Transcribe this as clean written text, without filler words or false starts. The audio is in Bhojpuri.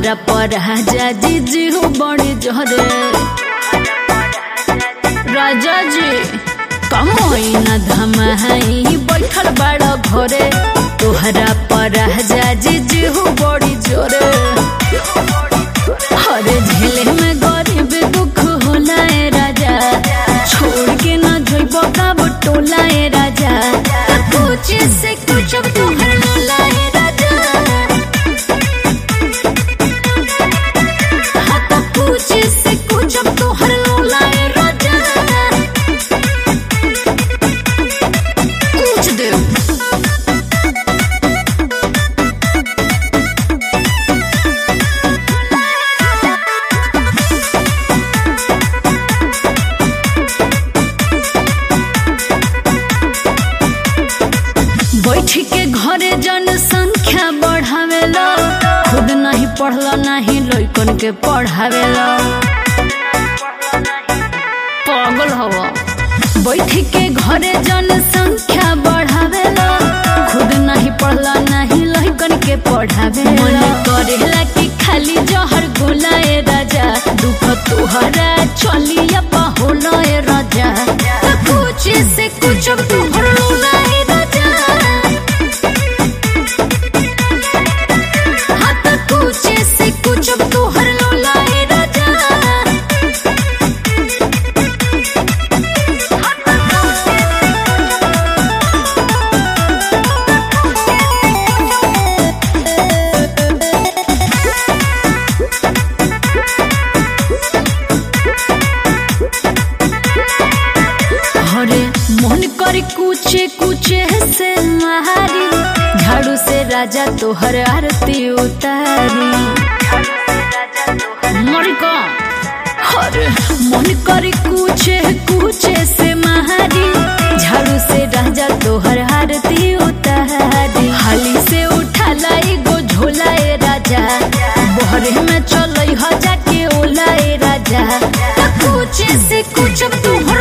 तोहरा पर राजा जी हो बड़े जहरे राजा जी कमोई न धमाई बैठल बड़ा घरे तोहरा पर राजा जी हो बड़ी जोरे हरे झेले में गरीब दुख होला ए राजा छोड़ के न जोइबो कब टोला ए राजा कुछ से कुछ अब तोहर लोला ए राजा हाथ कुछ से कुछ अब तोहर लोला ए राजा कुछ दे बैठ के घरे जनसंख्या बढ़ावेला खुद नहीं पढ़ला नहीं लइकन के पढ़ावेला पागल हवा बैठ के घरे जनसंख्या बढ़ावेला खुद नहीं पढ़ला नहीं लइकन के पढ़ावेला मन करेला कि खाली जहर गोला ए राजा दुख तोहरा चलिया होला ए राजा कुछ से कुछ तोहर लोला ए राजा से कुछ अब तोहर लोला ए राजा हरे मन कर कुचे कुचे से मारी झाड़ू से राजा तोहर आरती उतारी मन कर कुचे कुचे से मारी झाड़ू से राजा तोहर आरती उतारी हाली से उठा लाई गो झोला ए राजा बहरे में चल जाके ओला ए राजा कुछ से कुछ तू